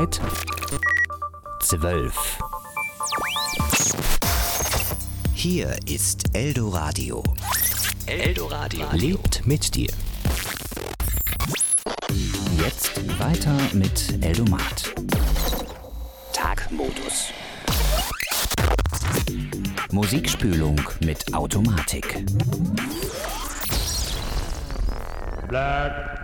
Uhrzeit 12. Hier ist Eldoradio. Eldoradio lebt mit dir. Jetzt weiter mit Eldomat. Tagmodus. Musikspülung mit Automatik. Black.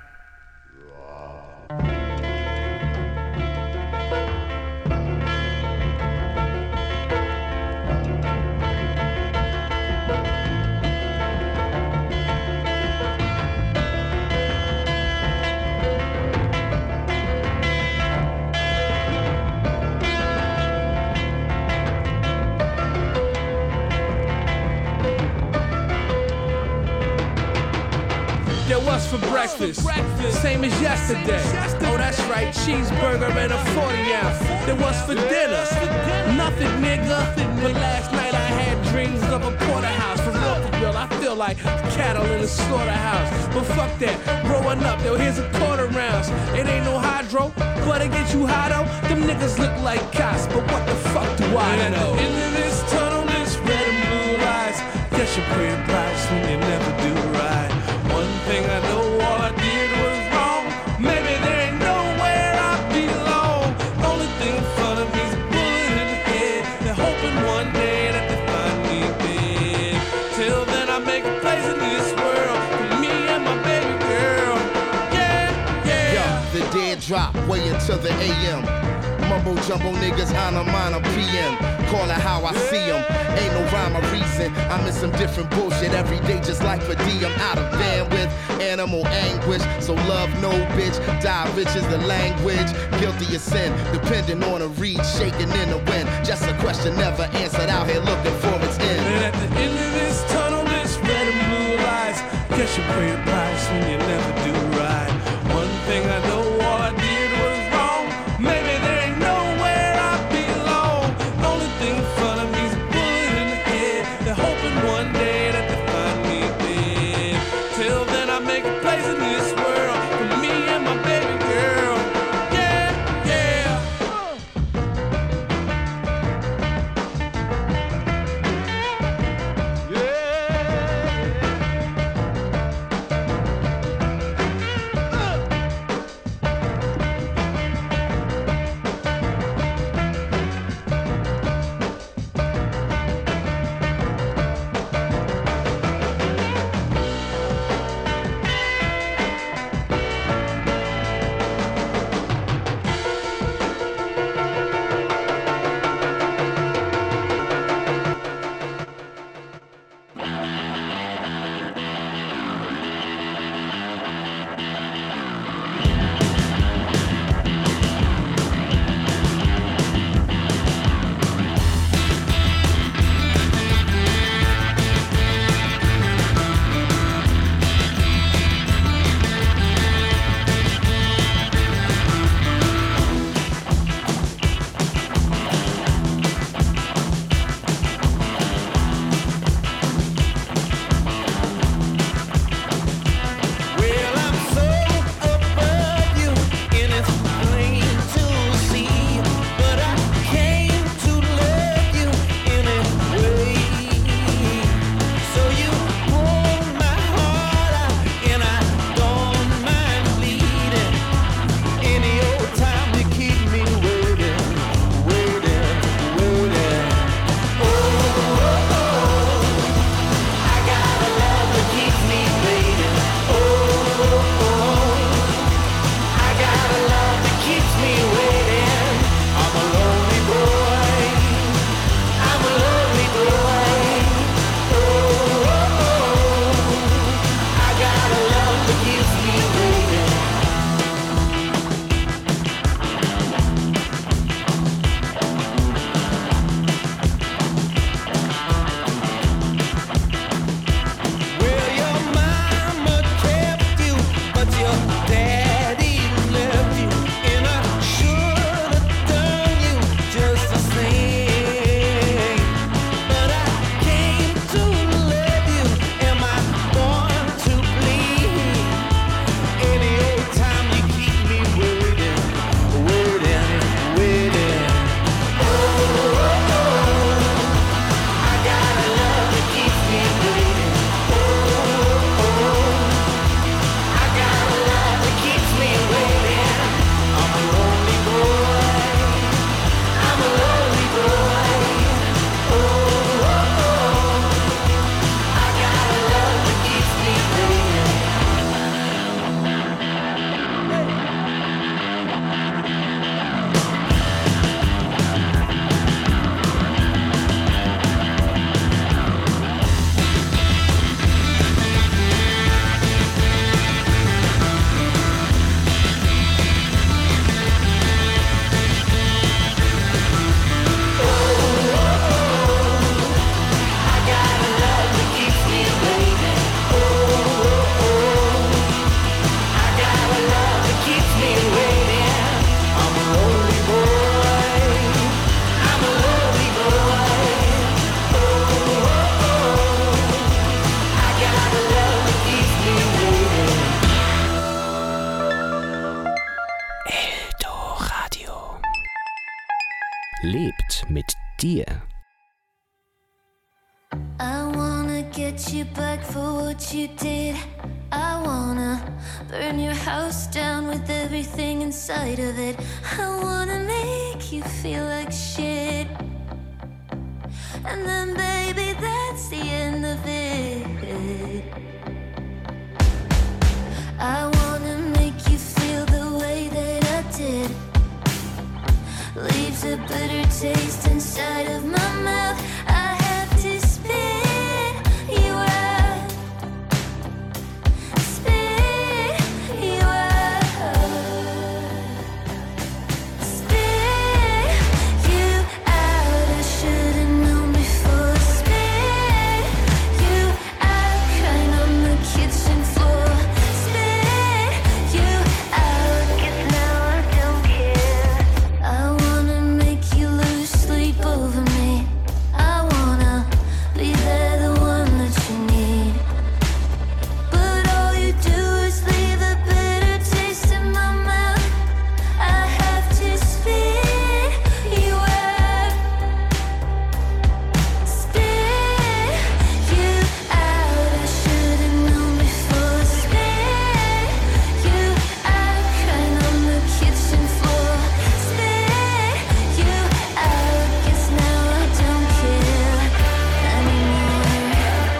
Yo, what's for breakfast? Same as yesterday. Oh, that's right, cheeseburger and a 40-ounce. Then what's for dinner? Nothing, nigga. But last night I had dreams of a porterhouse. For real, I feel like cattle in a slaughterhouse. But fuck that, growing up, yo, here's a quarter rounds. It ain't no hydro, but it get you high though. Them niggas look like cops, but what the fuck do I know? Into this tunnel, this red and blue lights. Guess you pay a price when you never do right. One thing I know, all I did was wrong. Maybe there ain't nowhere I belong. Only thing in front of me's a bullet in the head. They're hoping one day that they find me dead. Till then I make a place in this world for me and my baby girl. Yeah, yeah. Yo, the dead drop way into the AM. Mumbo jumbo niggas on a minor PM. Call it how I see them. Ain't no rhyme or reason. I'm in some different bullshit every day, just like for D. I'm out of bandwidth, animal anguish. So love no bitch, die rich is the language. Guilty of sin, depending on a reed shaking in the wind. Just a question never answered, out here looking for its end. And at the end of this tunnel, this red and blue lights. Guess you pay a price when you never do right. One thing I know, all I did was wrong. Maybe there ain't nowhere I belong. Only thing in front of me's a bullet in the head. They're hoping one day that they find me dead. Till then I make a place in this world for me and my baby girl. Yeah, yeah. lebt mit dir. I wanna get you back for what you did. I wanna burn your house down with everything inside of it. I wanna make you feel like shit. And then baby, that's the end of it. I wanna make you feel the way that I did. Leaves a bitter taste inside of my mouth. I have to spit you out. Spit you out. Spit you out. I should've known before. Spit you out. Crying on the kitchen floor. Spit you out. 'Cause now I don't care. I wanna make you lose sleep over me. I wanna be there, the one that you need. But all you do is leave a bitter taste in my mouth. I have to spit you out. Spit you out. I should've known before. Spit you out. Crying on the kitchen floor. Spit you out. 'Cause now I don't care anymore.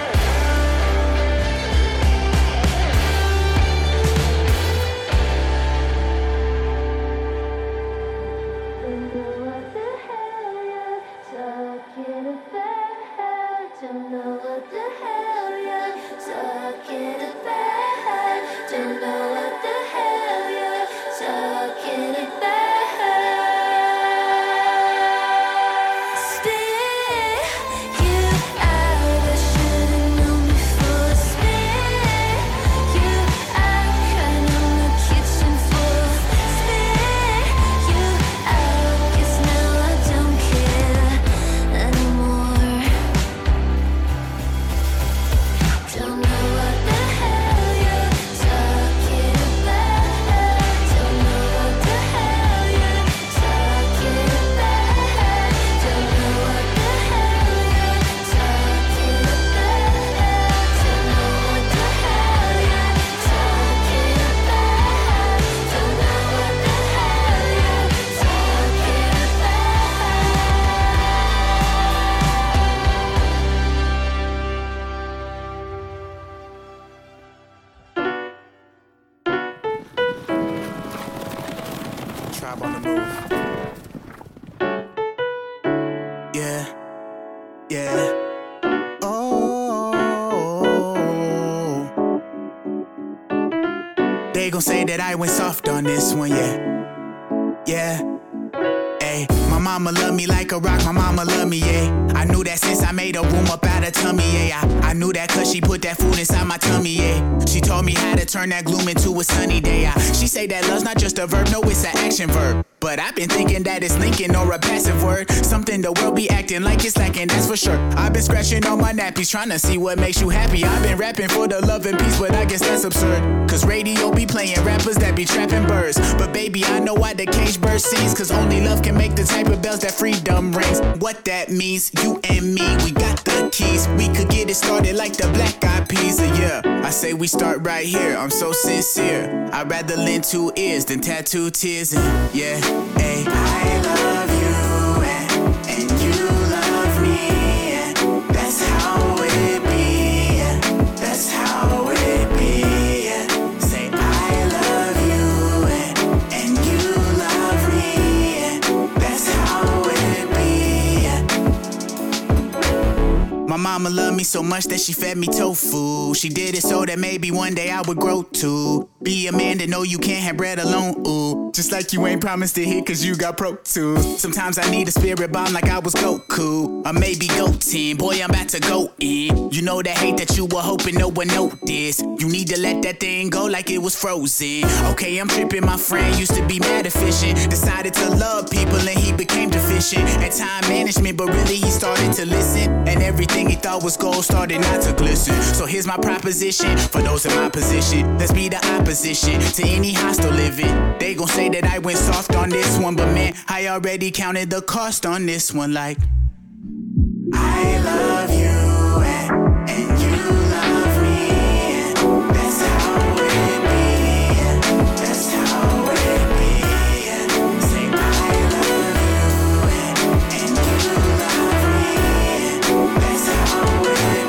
Don't know what the hell you're talking about. Don't know what the hell you're talking about. Spit you out. I should've known before. Spit you out. Crying on the kitchen floor. Spit you out. 'Cause now I don't care anymore. Don't know what the hell you're talking about. Don't know what the hell you're talking about. Don't know what the hell you're talking about. Don't know what the hell you're talking about. Don't know what the hell you're talking Tribe on the move. Yeah, yeah. Oh, they gon' say that I went soft on this one, yeah, yeah. Ay, my mama love me like a rock, my mama love me, yeah. I knew that since I made a room up out of tummy, yeah. I knew that cause she put that food inside my tummy, yeah. She told me how to turn that gloom into a sunny day, She say that love's not just a verb, no, it's an action verb. But I've been thinking that it's linking or a passive word. Something the world be acting like it's lacking, that's for sure. I've been scratching on my nappies, trying to see what makes you happy. I've been rapping for the love and peace, but I guess that's absurd. Cause radio be playing rappers that be trapping birds. But baby, I know why the cage bird sings. Cause only love can make the type of bells that freedom rings. What that means, you and me, we got the keys. We could get it started like the Black Eyed Peas, yeah. I say we start right here, I'm so sincere. I'd rather lend 2 ears than tattoo tears, and yeah, hey. I love you, and you love me, that's how it be, that's how it be. Say I love you, and you love me, that's how it be. My mama loved me so much that she fed me tofu. She did it so that maybe one day I would grow to be a man that know you can't have bread alone, ooh. Just like you ain't promised to hit cause you got Pro Tools. Sometimes I need a spirit bomb like I was Goku. Or maybe Goten, boy I'm about to go in. You know that hate that you were hoping no one noticed. You need to let that thing go like it was frozen. Okay, I'm tripping, my friend used to be mad efficient. Decided to love people and he became deficient. ambition and time management, but really he started to listen, and everything he thought was gold started not to glisten. So here's my proposition for those in my position. Let's be the opposition to any hostile living. They gon' say that I went soft on this one, but man, I already counted the cost on this one. Like, I love you and you love me, and that's how it be. That's how it be. Say I love you and you love me, that's how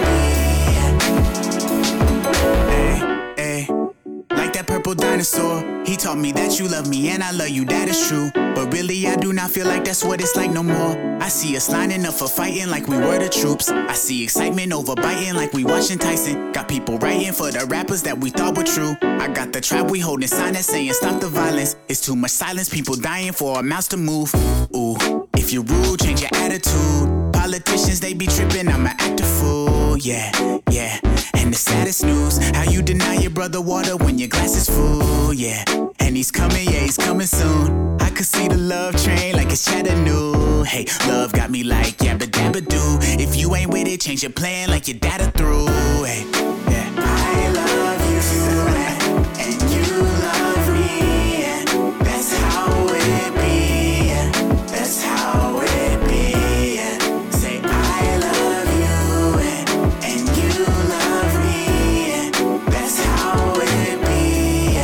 it be. Hey, like that purple dinosaur. He taught me that you love me and I love you, that is true. But really I do not feel like that's what it's like no more. I see us lining up for fighting like we were the troops. I see excitement over biting like we watching Tyson. Got people writing for the rappers that we thought were true. I got the trap we holding sign that's saying stop the violence. It's too much silence, people dying for our mouths to move. Ooh, if you're rude, change your attitude. Politicians, they be tripping, I'm an active fool. Yeah, yeah. And the saddest news, how you deny your brother water when your glass is full. Yeah, and he's coming, yeah, he's coming soon. I could see the love train like it's Chattanooga. Hey, love got me like yabba dabba doo. If you ain't with it, change your plan like your data through. Hey, yeah, I love you and you love me, and that's how it be. That's how it be. Say I love you and you love me, and that's how it be.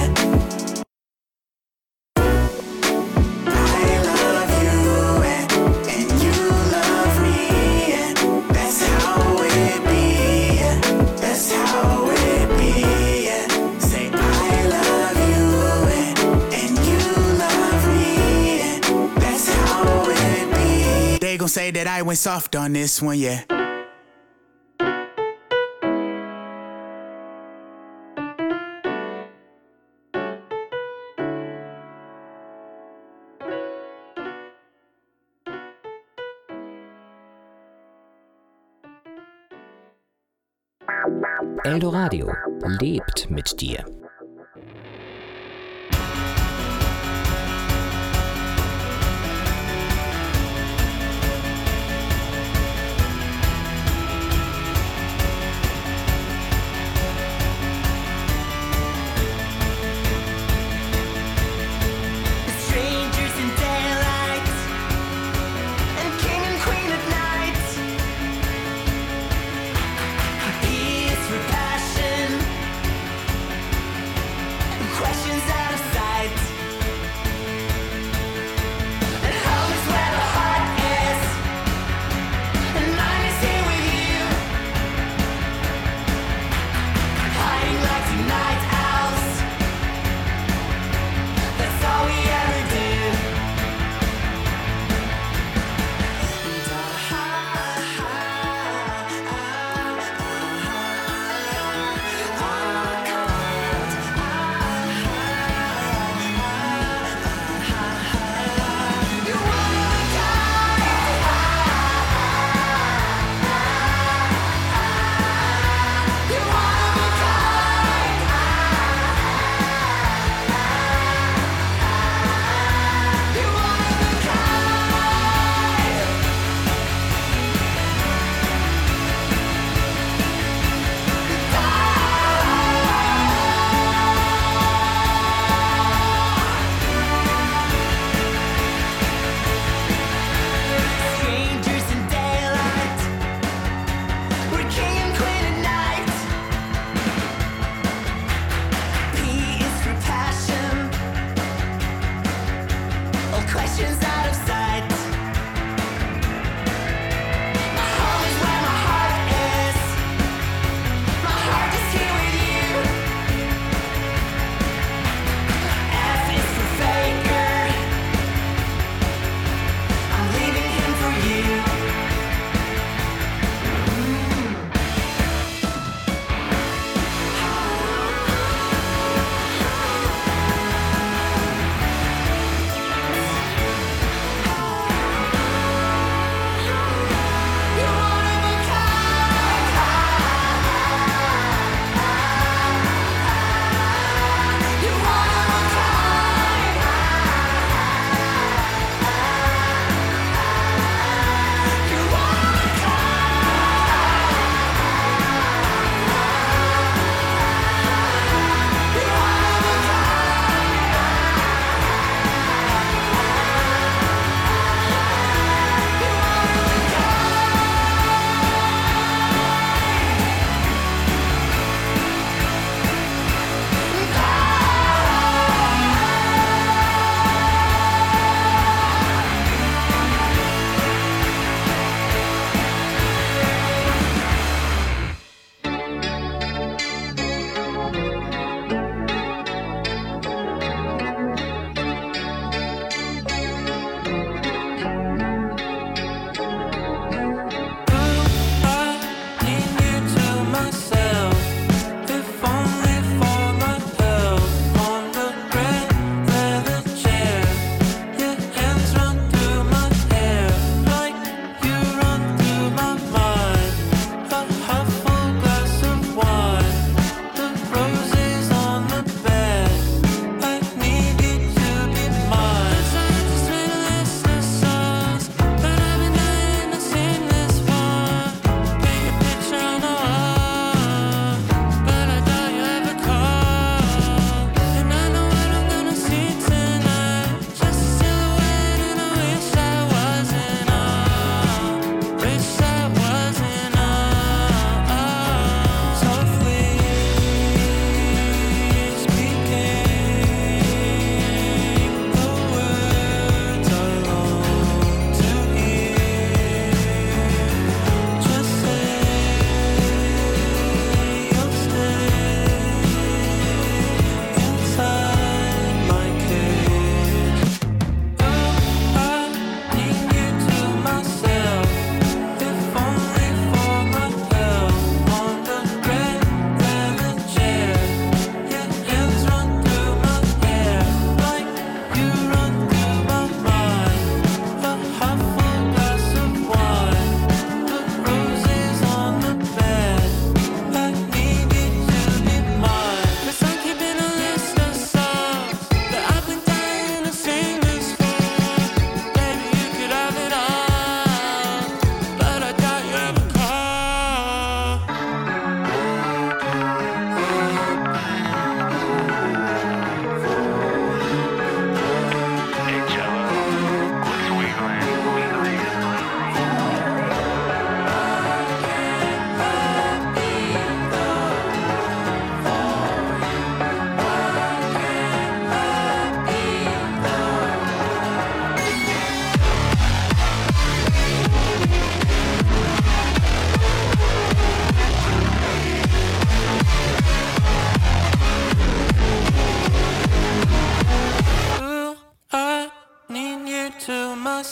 I love you and you love me, and that's how it be. That's how it be. Say I love you and you love me, and that's how it be. They gon' say that I went soft on this one, yeah. Eldoradio lebt mit dir. Strangers in daylight and king and queen at night. Peace for passion.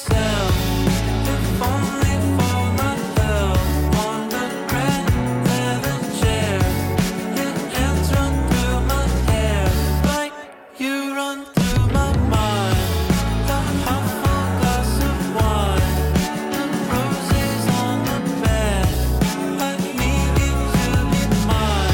myself. If only for my help on the red leather chair. Your hands run through my hair, like you run through my mind. The half-full glass of wine, the roses on the bed. I need you to be mine.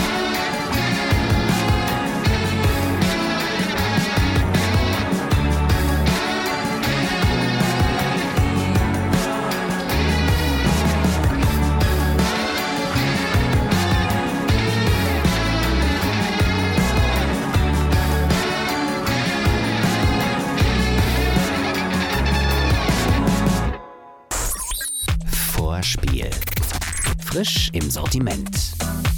Vorspiel. Frisch im Sortiment.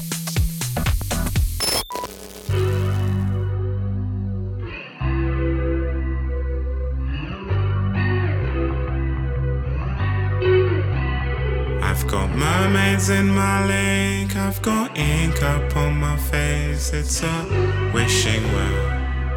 I've got mermaids in my lake, I've got ink up on my face, it's a wishing well.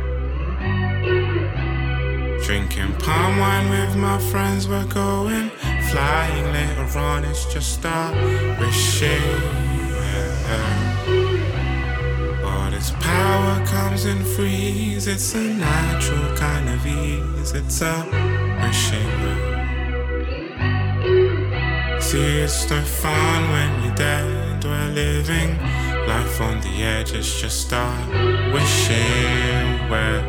Drinking palm wine with my friends, we're going flying later on, it's just a wishing well. But its power comes in freeze, it's a natural kind of ease, it's a wishing well. See, it's no fun when you're dead, we're living life on the edge, it's just a wishing well.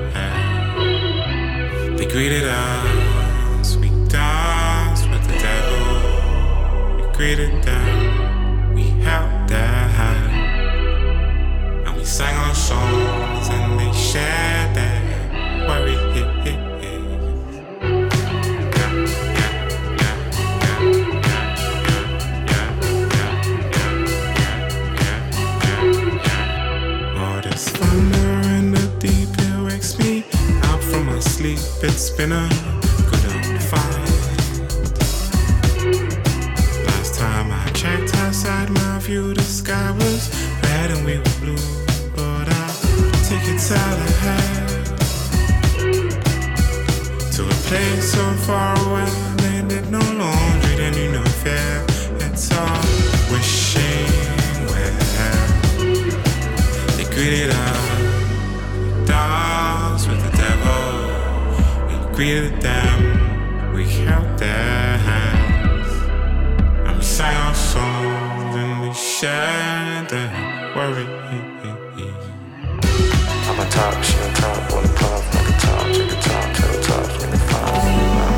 They greeted us, we danced with the devil. We greeted them, we held their hand, and we sang our songs and they shared their worry. Oh, there's thunder in the deep, it wakes me out from my sleep. It's been a good old fight. Last time I checked outside my view, the sky was red and we were blue. But I'll take it out ahead to a place so far away. They did no laundry, they knew no fear. It's all wishing well. They greeted us, danced with the devil. We greeted them, we held their hands, and we sang our songs and we shared their worry. I'm a top, she on top, wanna puff like a top, check a top, tell the top, when they find me now.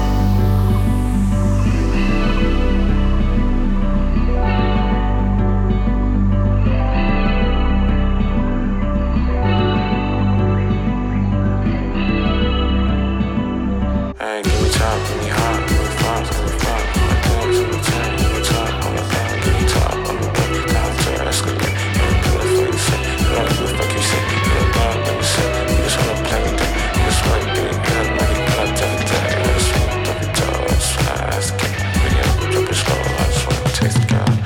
Hey, give me top, give me hot, give me frost, give me frost. My things in the tank, give me top, on the back, give me top, on the back, down to the escalate. You don't know what you say, you don't know what the fuck you say. You don't know what you say, you just wanna play with that. You just wanna get it good, make it cut, tell it that. I just wanna drop it down, I just wanna ask it. Video, drop it slow, I just wanna taste it, girl.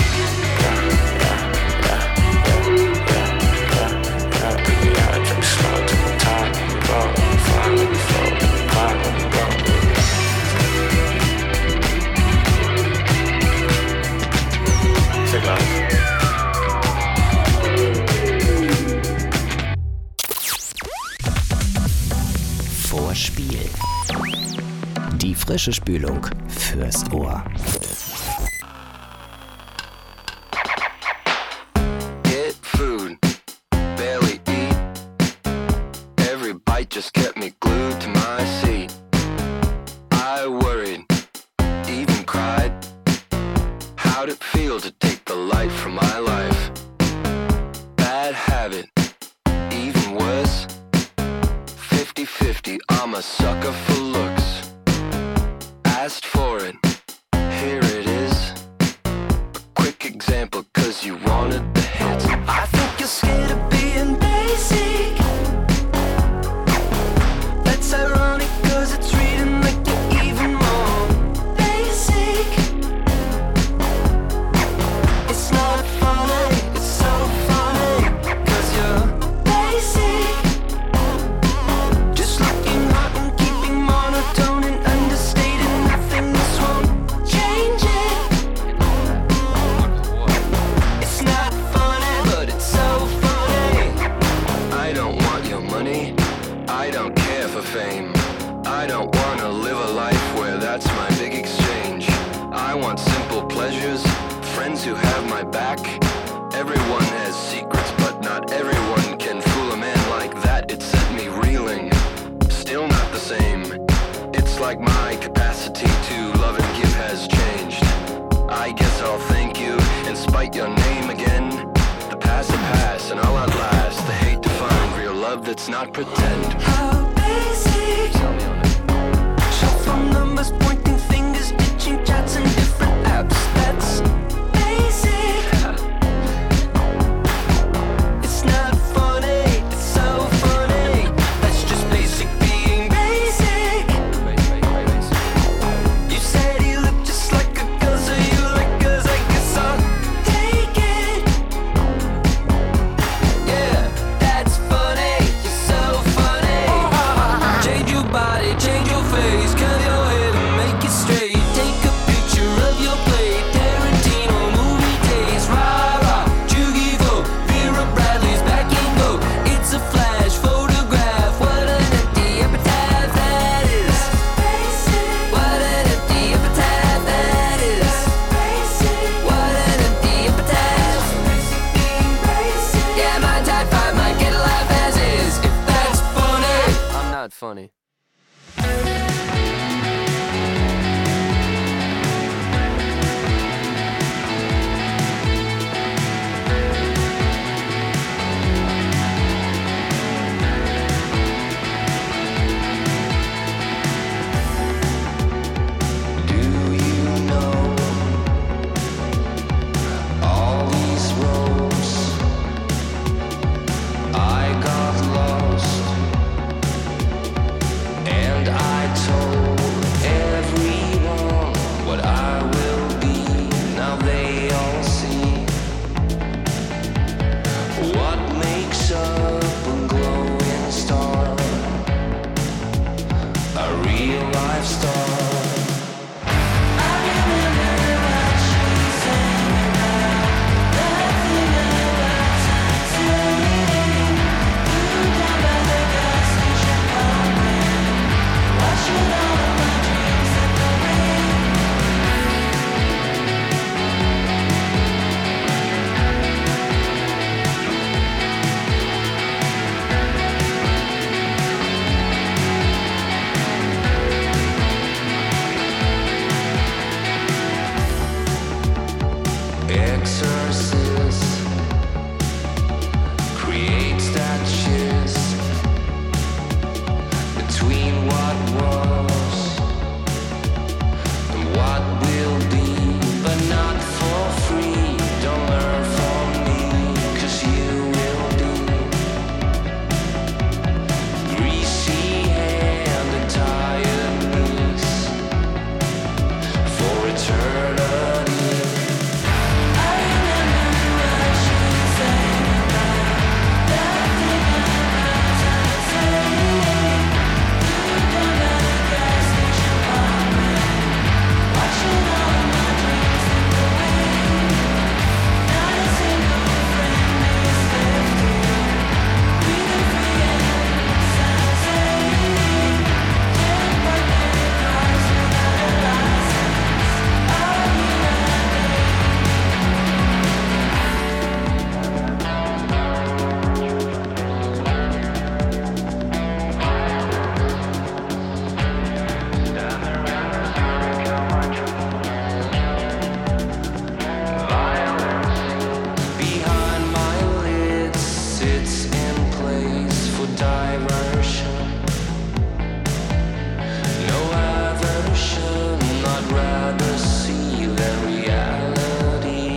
Vorspiel. Die frische Spülung fürs Ohr. Get food, barely eat. Every bite just kept me glued to my seat. I worried, even cried. How'd it feel to take the light from my life? Bad habit, even worse. 50-50, I'm a sucker for looks. Asked for it, here it is. A quick example, cause you wanted the hits. I think you're scared of being basic. That's ironic, cause it's reading like you're even more basic. It's not funny, it's so funny, cause you're basic. Just looking hot and keeping monotone and understated let's not pretend. How basic. Shuffle numbers, pointing fingers, itching chats and different apps. That's basic. It's not funny, it's so funny. That's just basic being basic. You said you look just like a girl, so you like girls, I guess I'll take it. Yeah, that's funny, you're so funny. Change your body, change your face, curl your head and make it straight. Take a picture of your plate, Tarantino movie days. Rah rah, Jugivo, Vera Bradley's back in vogue. It's a flash photograph, what an empty epitaph that is. What an empty epitaph that is. What an empty epitaph. Yeah, my type 5 might get a laugh as is. If that's funny, I'm not funny. Do you know all these roads? I got lost, and I told everyone what I will be. Now they all see what makes up a glowing star, a real life star. Exorcist create statues between what was and what will be, but not for free. Don't learn from me, 'cause you will be greasy hand and tired knees for eternity. Behind my lids sits in place for diversion. No aversion, I'd rather see than reality.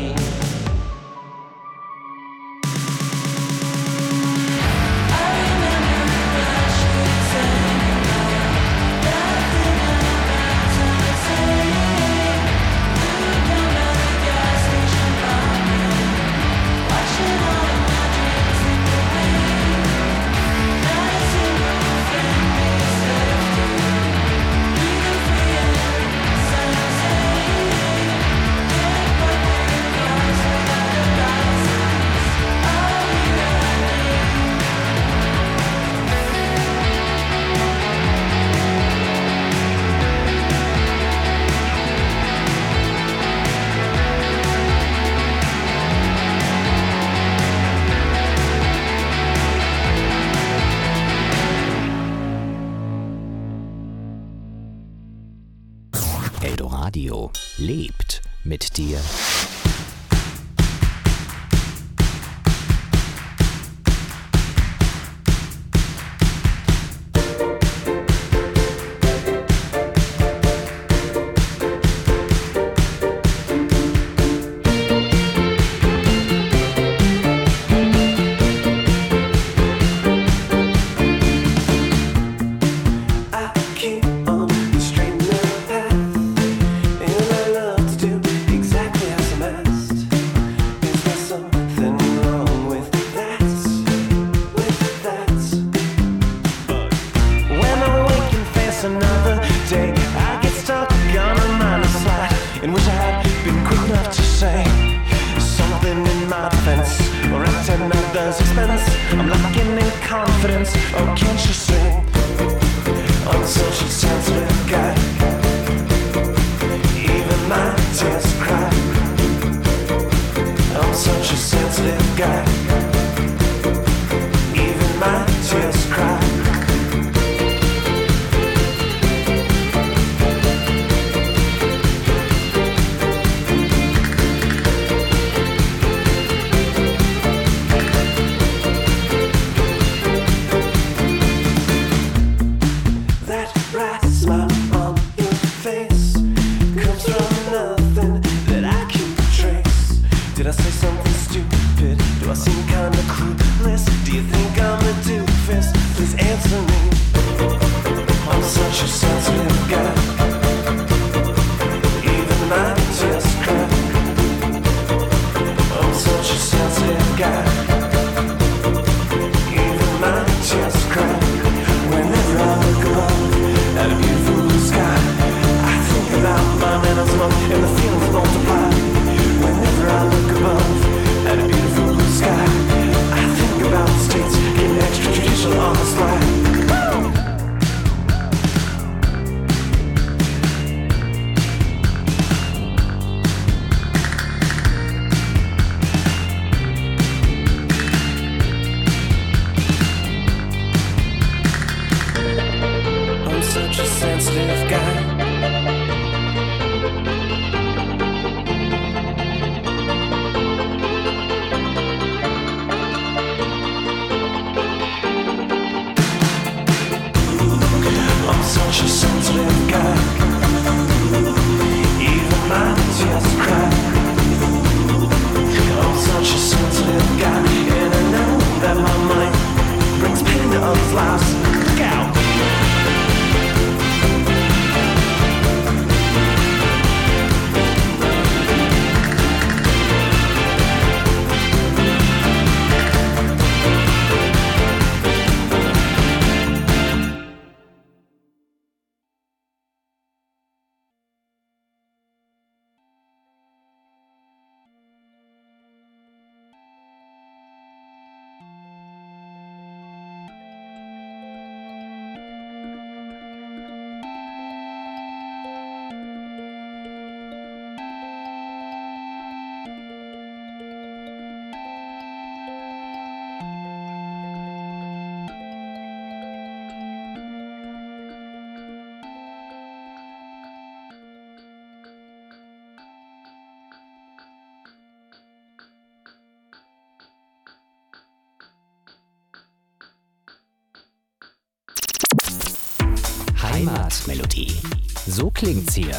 Eldoradio lebt mit dir. say something in my defense or at another's expense? I'm lacking in confidence. Oh, can't you see I'm such a sensitive guy? Even my tears cry. I'm such a sensitive guy. Even my tears cry. Heimatmelodie. So klingt's hier.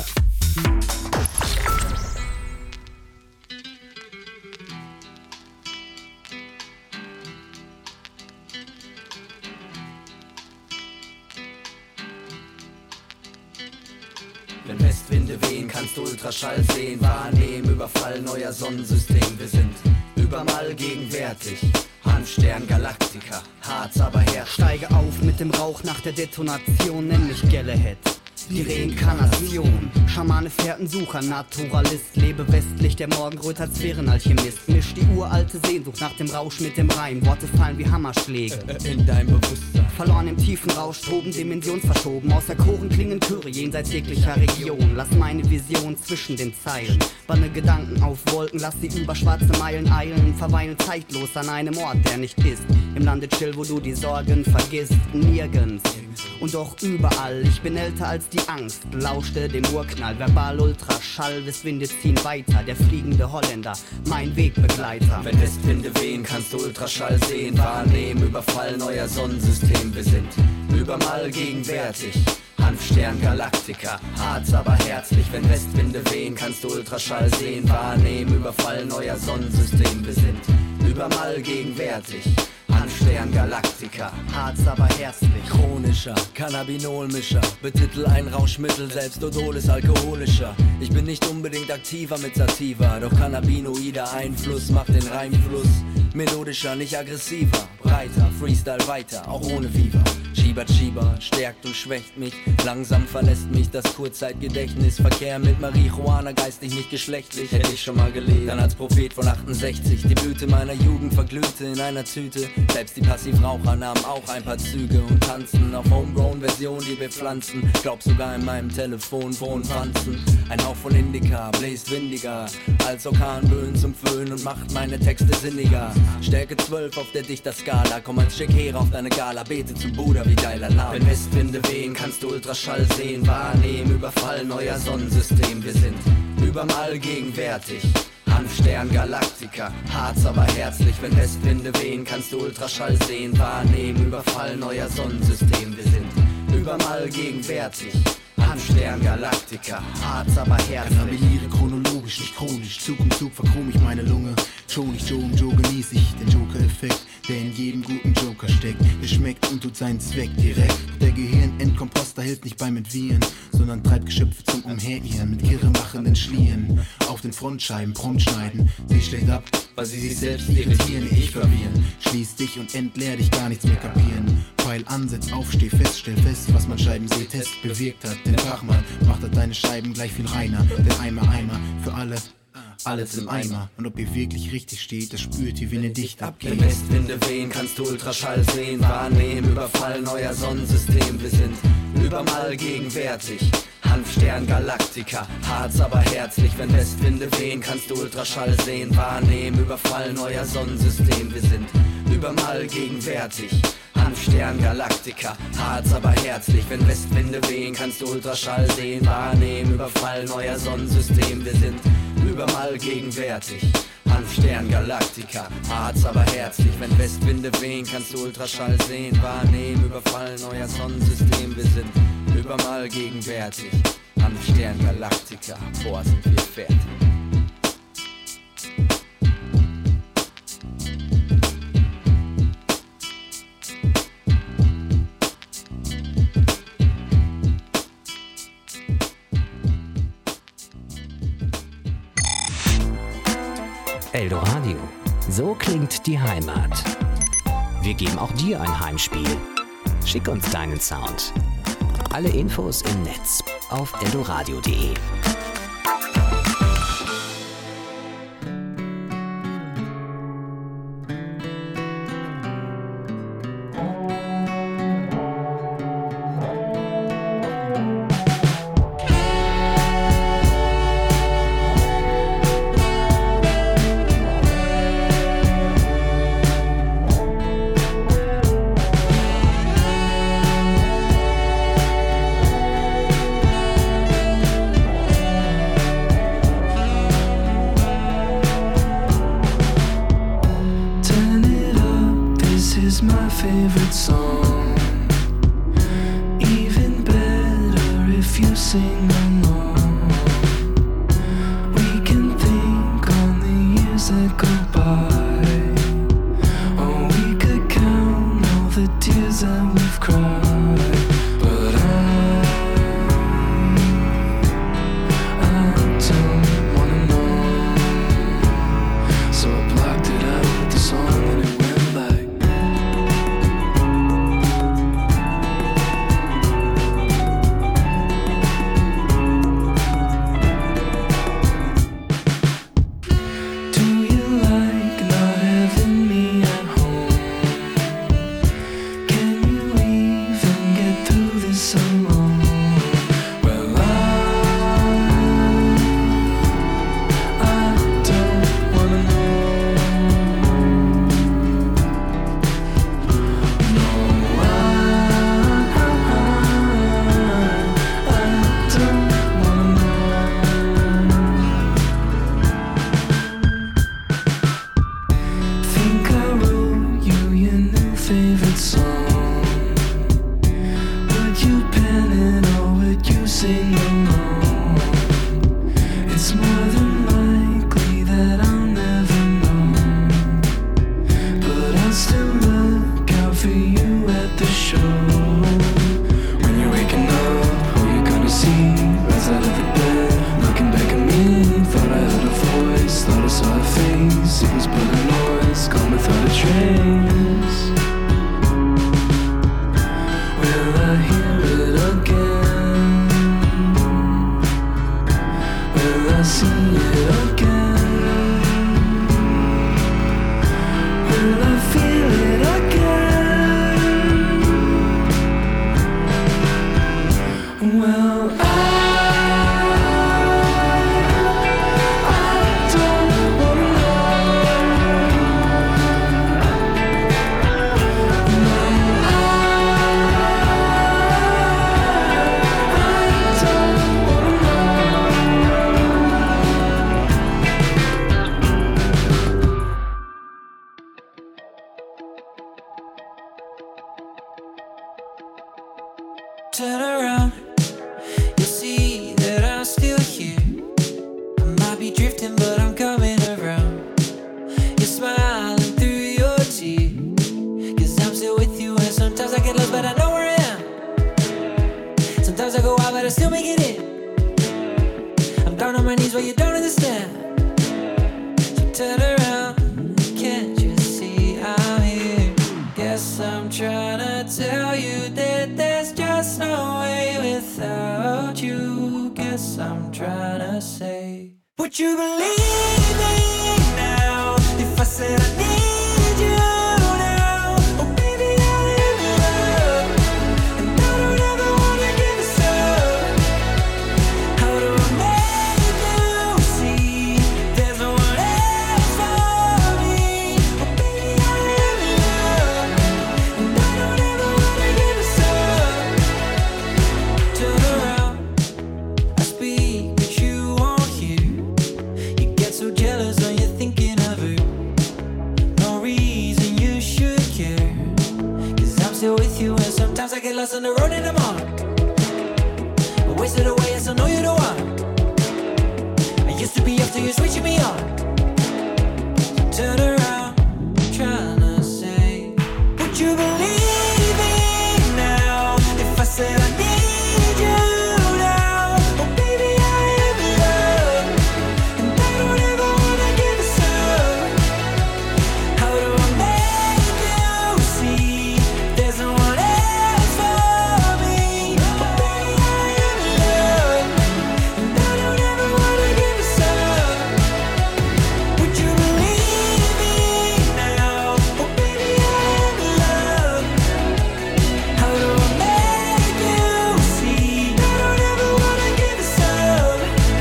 Wenn Westwinde wehen, kannst du Ultraschall sehen, wahrnehmen, Überfall neuer Sonnensystem. Wir sind überall gegenwärtig. Hanfstern, Galaktika, Harz aber her. Steige auf mit dem Rauch nach der Detonation, nenn mich Galahad. Die Reinkarnation, Schamane, Fährtensucher, Naturalist, lebe westlich, der Morgenröter, Sphärenalchemist. Misch die uralte Sehnsucht nach dem Rausch mit dem Reim, Worte fallen wie Hammerschläge in dein Bewusstsein. Verloren im tiefen Rausch, toben, dimensionsverschoben, aus der Choren klingen Chöre jenseits jeglicher Region. Lass meine Vision zwischen den Zeilen, banne Gedanken auf Wolken, lass sie über schwarze Meilen eilen, verweilen zeitlos an einem Ort, der nicht ist. Im Lande chill, wo du die Sorgen vergisst, nirgends und doch überall. Ich bin älter als die Angst, lauschte dem Urknall, verbal Ultraschall, Westwinde ziehen weiter, der fliegende Holländer, mein Wegbegleiter. Wenn Westwinde wehen, kannst du Ultraschall sehen, wahrnehmen, Überfall neuer Sonnensystem. Wir sind überall gegenwärtig. Hanfstern, Galaktika, Harz aber herzlich. Wenn Westwinde wehen, kannst du Ultraschall sehen, wahrnehmen, Überfall neuer Sonnensystem. Wir sind überall gegenwärtig. Hanfstern, Galaktika, Harz aber herzlich. Chronischer Cannabinolmischer, betitel ein Rauschmittel, selbst Odol ist alkoholischer. Ich bin nicht unbedingt aktiver mit Sativa, doch cannabinoider Einfluss macht den Reimfluss melodischer, nicht aggressiver, breiter, Freestyle weiter, auch ohne Viva. Schieber, stärkt und schwächt mich. Langsam verlässt mich das Kurzzeitgedächtnis. Verkehr mit Marihuana, geistig nicht geschlechtlich. Hätte ich schon mal gelebt, dann als Prophet von 68. Die Blüte meiner Jugend verglühte in einer Tüte. Selbst die Passivraucher nahmen auch ein paar Züge und tanzten auf Homegrown-Version, die wir pflanzen. Glaub sogar in meinem Telefon Wohnpflanzen. Ein Hauch von Indica, bläst windiger als Orkanböen zum Föhn und macht meine Texte sinniger. Stärke 12 auf der Dichterskala, komm als Shakira auf deine Gala, bete zum Buddha wie Dalai Lama. Wenn Westwinde wehen, kannst du Ultraschall sehen, wahrnehmen, überfallen euer Sonnensystem. Wir sind überm All gegenwärtig. Hanfstern, Galaktika, Harz aber herzlich. Wenn Westwinde wehen, kannst du Ultraschall sehen, wahrnehmen, überfallen euer Sonnensystem. Wir sind überm All gegenwärtig. Hanfstern, Galaktika, Harz aber herzlich. Kanabiliere chronologisch, nicht chronisch. Zug um Zug verchrom ich meine Lunge. Schon nicht Joe um Joe genieß ich den Joker-Effekt, der in jedem guten Joker steckt. Er schmeckt und tut seinen Zweck direkt. Der Gehirn-Endkomposter hilft nicht beim Entwirren, sondern treibt Geschöpfe zum Umherirren mit kirremachenden Schlieren. Auf den Frontscheiben prompt schneiden, sie schlägt ab, weil sie sich selbst irritieren, ich verwirren. Schließ dich und entleer dich, gar nichts mehr kapieren. Pfeil ansetzt, aufsteh fest, stell fest, was mein Scheibensehtest bewirkt hat. Den Fachmann macht er deine Scheiben gleich viel reiner. Den Eimer für alle. Alles im Eimer. Und ob ihr wirklich richtig steht, das spürt ihr, wenn ihr dicht abgeht. Wenn Westwinde wehen, kannst du Ultraschall sehen, wahrnehmen, überfallen euer Sonnensystem. Wir sind überm All gegenwärtig. Hanfstern, Galaktika, Harz aber herzlich. Wenn Westwinde wehen, kannst du Ultraschall sehen, wahrnehmen, überfallen euer Sonnensystem. Wir sind überm All gegenwärtig. Hanfstern, Galaktika, Harz aber herzlich. Wenn Westwinde wehen, kannst du Ultraschall sehen, wahrnehmen, überfallen euer Sonnensystem. Wir sind überm All gegenwärtig. Hanfstern, Galaktika, Harz aber herzlich. Wenn Westwinde wehen, kannst du Ultraschall sehen, wahrnehmen, überfallen euer Sonnensystem. Wir sind überm All gegenwärtig. Hanfstern, Galaktika, boah, sind wir fertig. Eldoradio. So klingt die Heimat. Wir geben auch dir ein Heimspiel. Schick uns deinen Sound. Alle Infos im Netz auf eldoradio.de. favorite song. Even better if you sing along. We can think on the years that go by, or we could count all the tears that we've cried. But I don't wanna know, so I blocked it out with the song and it went like. Will I see it again? Will I feel it again? Well, turn around, you see that I'm still here. I might be drifting, but I'm coming around. You're smiling through your tears, 'cause I'm still with you. And sometimes I get lost, but I know where I am. Sometimes I go out, but I still make it in. I'm down on my knees, but you don't understand. So turn around, can't you see I'm here? Guess I'm trying to tell you that there's just no way without you. Guess I'm trying to say, would you believe me now if I said I need you now? Oh baby, I'm in love, and I don't ever wanna give this up. How do I make you see there's no one else for me? Oh baby, I'm in love, and I don't ever wanna give this up. Turn around, I speak but you won't hear. You get so jealous when you're thinking of her. No reason you should care, 'cause I'm still with you. And sometimes I get lost on the road in the morning, but wasted away, I still know you're the one. I used to be up to you switching me on. Turn around, trying to say, would you believe me now if I said I need you now? Oh baby, I am in love, and I don't ever wanna give this up. How do I make you see there's no one else for me? Oh baby, I am in love, and I don't ever wanna give this up. Would you believe me now? Oh baby, I am in love. How do I make you see I don't ever wanna give this up?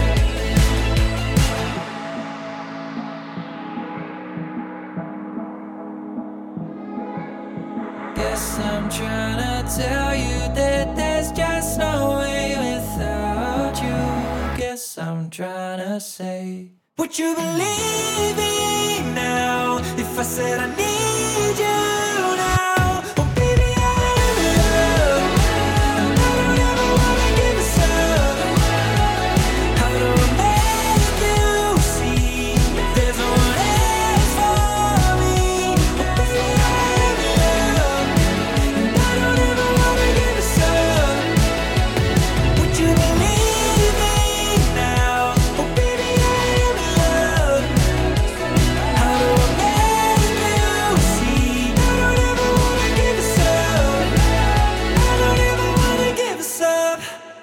Guess I'm trying to tell you that there's just no way without you. Guess I'm trying to say, would you believe me now if I said I need you now? Oh baby, I'm in love, and I don't ever wanna give this up. How do I make you see there's no one else for me? Oh baby, I'm in love, and I don't ever wanna give this up. Would you believe me now? Oh baby, I'm in love. How do I make you see I don't ever wanna give this up? I don't ever wanna give this up.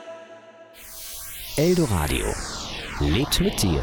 Eldoradio lebt mit dir.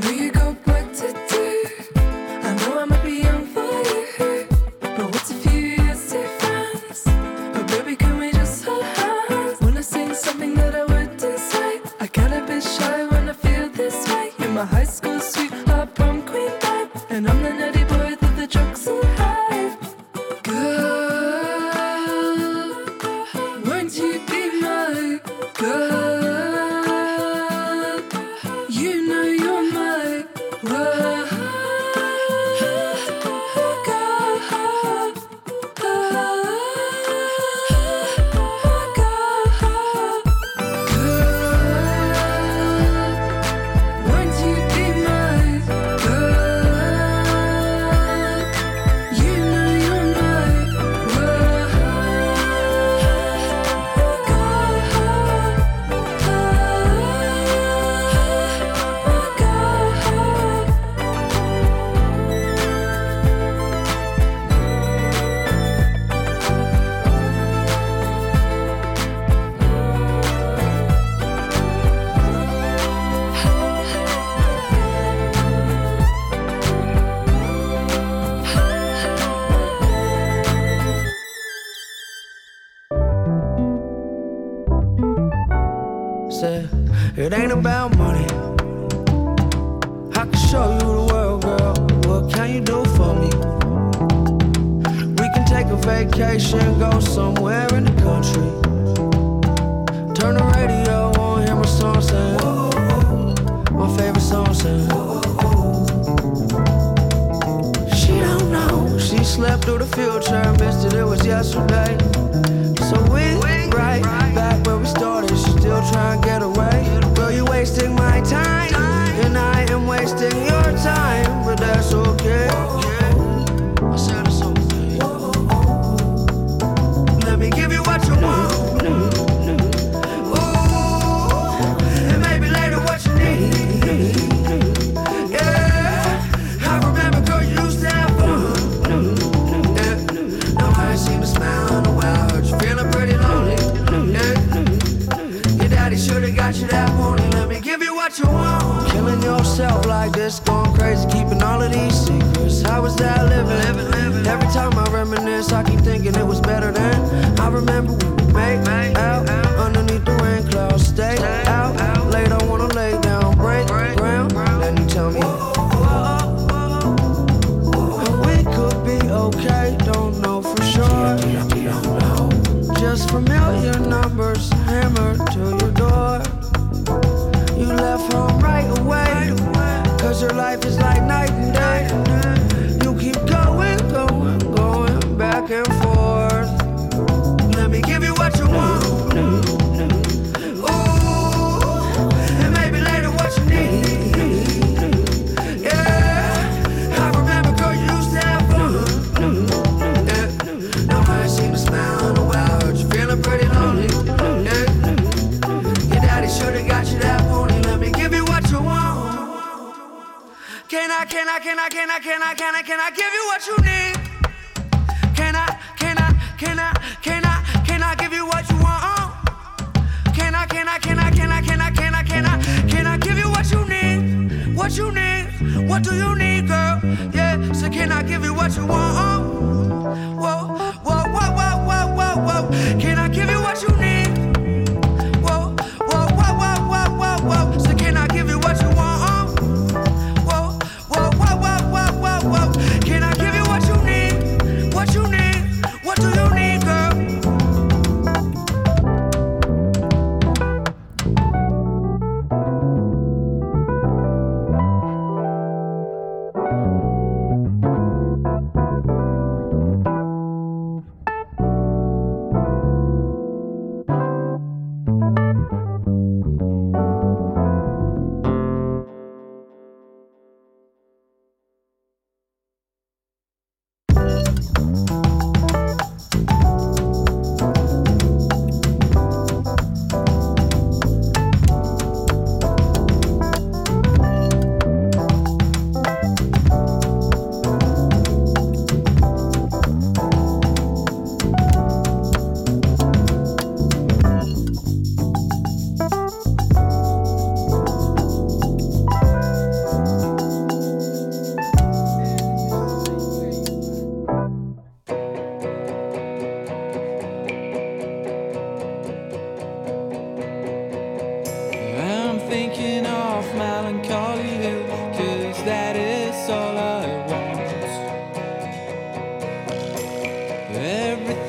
we go back today. I know I might be young for you, but what's a few years difference? Oh baby, can we just hold hands? When I sing something that I wouldn't say, I get a bit shy when I feel this way. You're my high school sweetheart, prom queen type, and I'm the nerdy boy that the jokes and hype. Girl, won't you be my girl? You know you're my world. Won't you be my girl? You know you're my world. Said, it ain't about money. I can show you the world, girl. What can you do for me? We can take a vacation, go somewhere in the country. Turn the radio on, hear my song saying, my favorite song saying. She don't know, she slept through the future, missed it, it was yesterday. So we right back where we started, she still trying to get away. Girl, you wasting my time, and I am wasting your time, but that's okay. I said it's okay. Let me give you what you want. Ooh, and maybe later what you need. Yeah, I remember, girl, you used to have fun. Yeah, now I ain't seen a smile in a while. Heard you feeling pretty lonely. Yeah, your daddy should've got you that morning. Let me give you what you want. Killing yourself like this, going crazy, keeping all of these secrets. How was that living? Every time I reminisce, I keep thinking it was better then. I remember we would make out underneath the rain clouds. Stay out late, I wanna lay down, break ground. Then you tell me we could be okay, don't know for sure. Just familiar numbers hammered to your door. You left home right away, cause your life is like night and day. You keep going back and forth. Let me give you what you want. Ooh, and maybe later what you need. Yeah, I remember, girl, you used to have fun. Yeah, now I ain't seen a smile in a while. Heard you feeling pretty lonely. Yeah, your daddy should've got you that morning. Let me give you what you want. Can I give you what you need? Can I give you what you want? Can I give you what you need? What you need? What do you need, girl? Yeah, so can I give you what you want? Whoa. Can I give you what you need? Whoa. So can I give you what you want? Whoa. Can I give you what you need?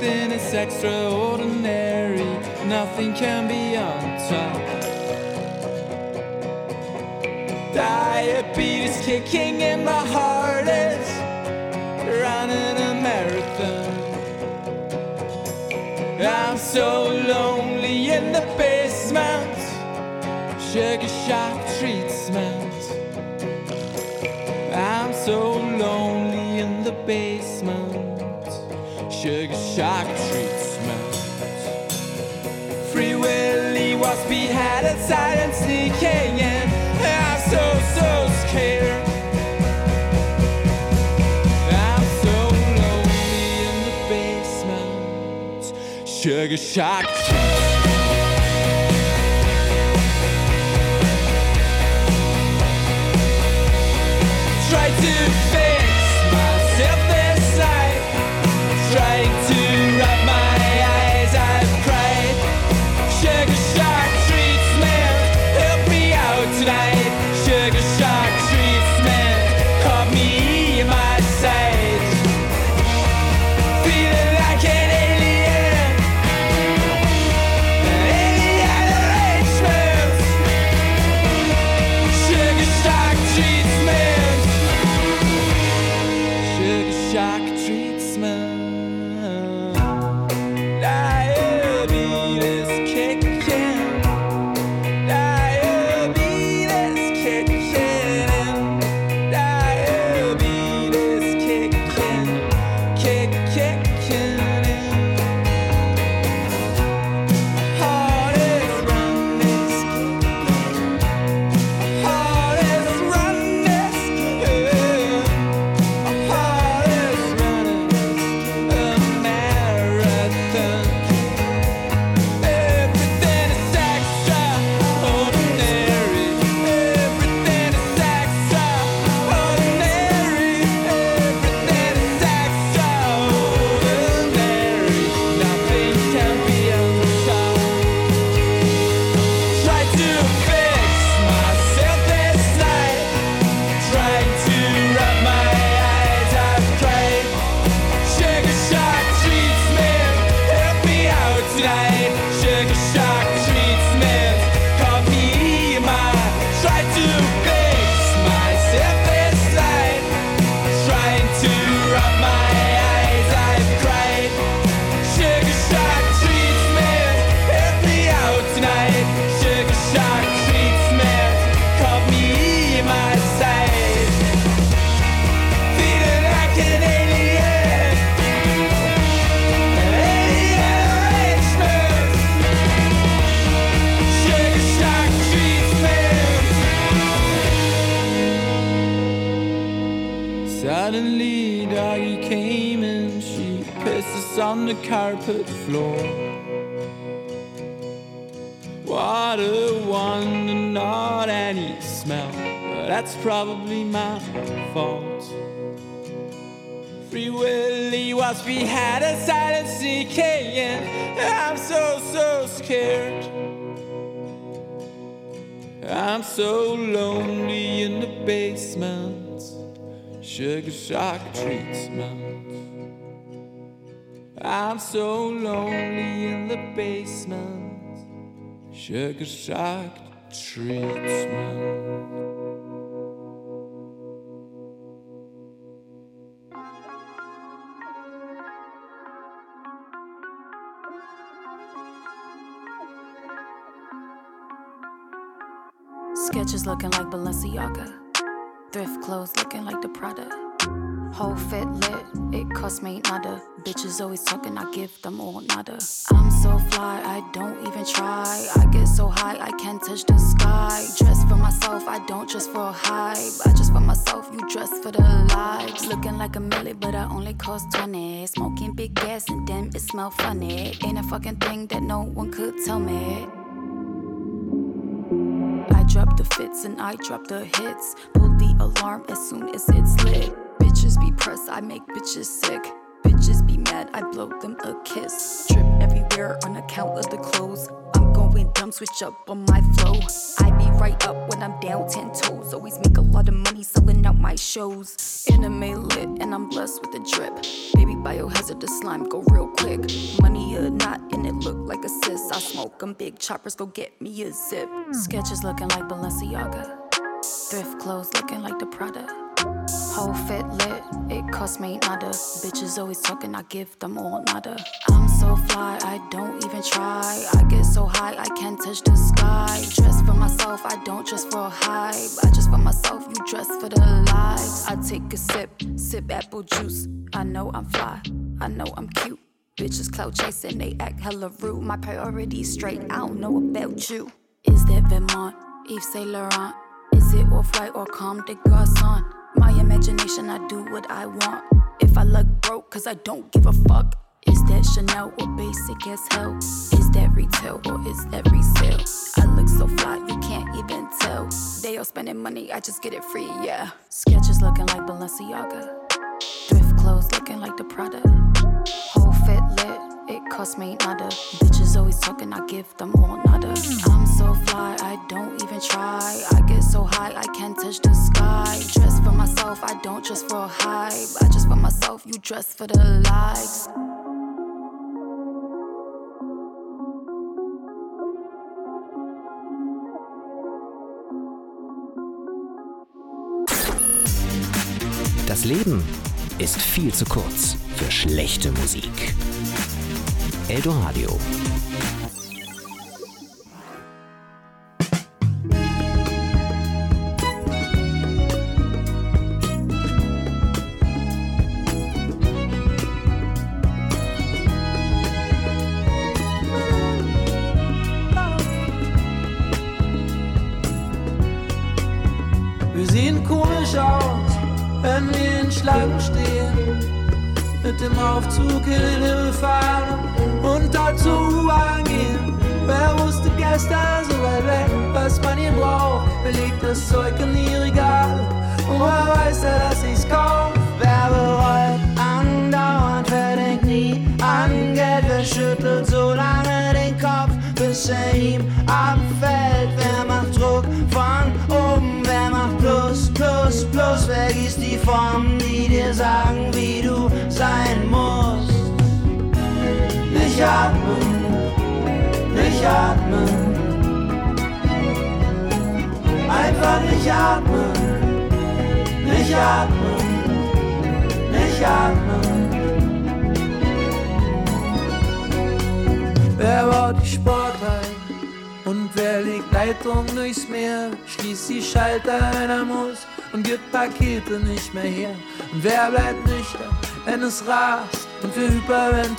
Everything is extraordinary, nothing can be on top. Diabetes kicking in my heart is running a marathon. I'm so lonely in the basement, sugar shock treatment. I'm so lonely in the basement, sugar shock treatment. Free Willy was beheaded, silent sneaking in. I'm so scared. I'm so lonely in the basement, sugar shock treatment. Try to fix myself this night, trying to wrap my eyes, I've cried. Sugar shock treatment, help me out tonight. Sugar shock treatment, caught me in my sight. Feeling like an alien, alien arrangement. Sugar shock treatment, sugar shock treatment. Diabetes kicking, diabetes kicking in, diabetes kicking, kicking in. Heart is running, heart is running, heart is running a marathon. Everything is extraordinary. Everything is extraordinary. Everything is extraordinary. Nothing can be unsolved. Try to fix myself this night. Trying to wrap my eyes, I've cried. Sugar shock treatment, help me out tonight. Sugar shock treatment, caught me in my. Try to fix myself this night. Trying to wrap my eyes, I've cried. Sugar shock treatment, help me out tonight. Sugar shock treatment, caught me in my sight. Feeling like an alien, alien arrangement. Sugar shock treatment. Suddenly, doggy came and she pisses on the carpet floor. What a wonder, not any smell. But that's probably my fault. Free Willy was beheaded, silent sneaking in. I'm so scared. I'm so lonely in the basement, sugar shock treatment. I'm so lonely in the basement, sugar shock treatment. Sketches looking like Balenciaga, thrift clothes looking like the Prada. Whole fit lit, it cost me nada. Bitches always talking, I give them all nada. I'm so fly, I don't even try. I get so high, I can't touch the sky. Dress for myself, I don't dress for a hype. I dress for myself, you dress for the lights. Looking like a milli, but I only cost 20. Smoking big gas and then it smell funny. Ain't a fucking thing that no one could tell me. I drop the fits and I drop the hits. Pull the alarm as soon as it's lit. Bitches be pressed, I make bitches sick. Bitches be mad, I blow them a kiss. Drip everywhere on account of the clothes. I'm going and dumb, switch up on my flow. I be right up when I'm down 10 toes. Always make a lot of money selling out my shows. Anime lit and I'm blessed with a drip. Baby biohazardous slime, go real quick. Money or not, and it look like a sis. I smoke 'em big choppers, go get me a zip. Sketches looking like Balenciaga. Thrift clothes looking like the Prada. Whole fit lit, it cost me nada. Bitches always talking, I give them all nada. I'm so fly, I don't even try. I get so high, I can't touch the sky. Dress for myself, I don't dress for a hype. I dress for myself, you dress for the lies. I take a sip apple juice. I know I'm fly, I know I'm cute. Bitches clout chasing, they act hella rude. My priorities straight, I don't know about you. Is that Vermont, Yves Saint Laurent? Is it Off-White or Comme des Garçons? My imagination, I do what I want. If I look broke, cause I don't give a fuck. Is that Chanel or basic as hell? Is that retail or is that resale? I look so fly, you can't even tell. They all spending money, I just get it free, yeah. Sketches looking like Balenciaga. Thrift clothes looking like the Prada. Whole fit lit, it cost me nada. Bitches always talking, I give them all nada. I'm so fly, I don't even try. I get so high, I can't touch the sky. Dress for myself, I don't dress for a hype. I dress for myself, you dress for the likes. Das Leben ist viel zu kurz für schlechte Musik. Eldoradio. Wir sehen komisch aus, wenn wir in Schlangen stehen. Mit dem Aufzug in den Himmel fahren und dort zur U-Bahn gehen. Wer wusste gestern so weit weg, was man hier braucht? Belegt das Zeug in die Regale und woher weiß er, dass ich's kauf? Wer bereut andauernd, wer denkt nie an Geld? Wer schüttelt so lange den Kopf, bis er ihm abfällt? Wer macht Druck von oben? Wer macht Plus, Plus, Plus? Wer gießt die Formen, die dir sagen, wie du sein musst? Nicht atmen, nicht atmen. Einfach nicht atmen, nicht atmen, nicht atmen. Wer baut die Sporthalle und wer legt Leitung durchs Meer? Schließt die Schalter, wenn er muss und gibt Pakete nicht mehr her. Und wer bleibt nüchtern, wenn es rast und wir hyperventilieren?